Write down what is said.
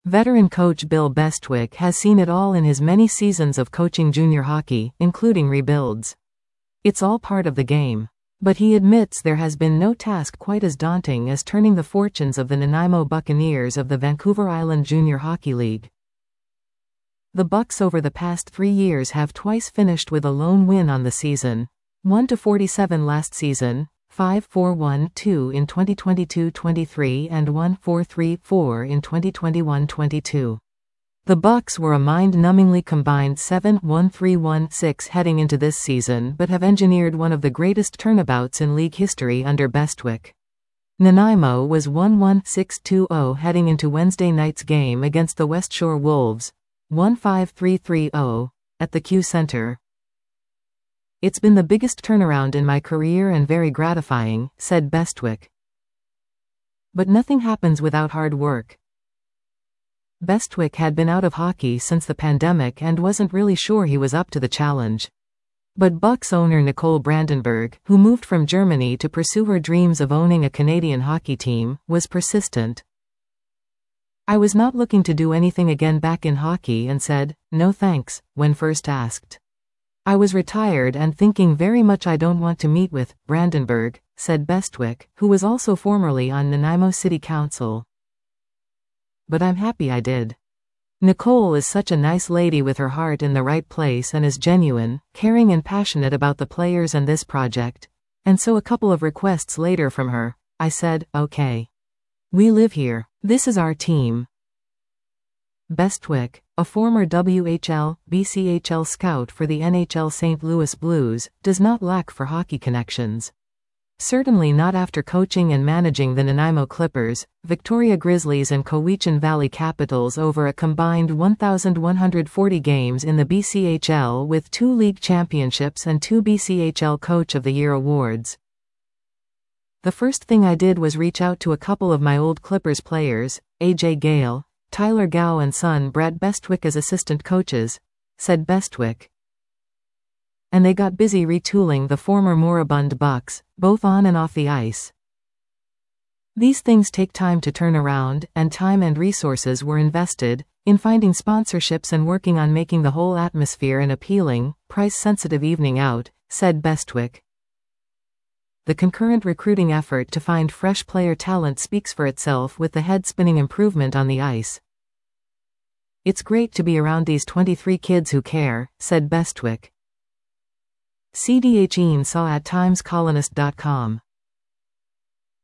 Veteran coach Bill Bestwick has seen it all in his many seasons of coaching junior hockey, including rebuilds. It's all part of the game. But he admits there has been no task quite as daunting as turning the fortunes of the Nanaimo Buccaneers of the Vancouver Island Junior Hockey League. The Bucs over the past 3 years have twice finished with a lone win on the season. 1-47 last season, 5-4-1-2 in 2022-23 and 1-4-3-4 in 2021-22. The Bucs were a mind-numbingly combined 7-1-3-1-6 heading into this season but have engineered one of the greatest turnabouts in league history under Bestwick. Nanaimo was 1-1-6-2-0 heading into Wednesday night's game against the West Shore Wolves, 1-5-3-3-0, at the Q Center. "It's been the biggest turnaround in my career and very gratifying," said Bestwick. But nothing happens without hard work. Bestwick had been out of hockey since the pandemic and wasn't really sure he was up to the challenge. But Bucs owner Nicole Brandenburg, who moved from Germany to pursue her dreams of owning a Canadian hockey team, was persistent. "I was not looking to do anything again back in hockey and said, no thanks, when first asked. I was retired and thinking very much I don't want to meet with Brandenburg," said Bestwick, who was also formerly on Nanaimo City Council. "But I'm happy I did. Nicole is such a nice lady with her heart in the right place and is genuine, caring and passionate about the players and this project. And so a couple of requests later from her, I said, okay. We live here. This is our team." Bestwick, a former WHL, BCHL scout for the NHL St. Louis Blues, does not lack for hockey connections. Certainly not after coaching and managing the Nanaimo Clippers, Victoria Grizzlies and Cowichan Valley Capitals over a combined 1,140 games in the BCHL with 2 league championships and 2 BCHL Coach of the Year awards. "The first thing I did was reach out to a couple of my old Clippers players, AJ Gale, Tyler Gow and son Brett Bestwick as assistant coaches," said Bestwick. "And they got busy retooling the former moribund Bucs, both on and off the ice. These things take time to turn around, and time and resources were invested in finding sponsorships and working on making the whole atmosphere an appealing, price-sensitive evening out," said Bestwick. The concurrent recruiting effort to find fresh player talent speaks for itself with the head-spinning improvement on the ice. "It's great to be around these 23 kids who care," said Bestwick. CDHEN saw at timescolonist.com.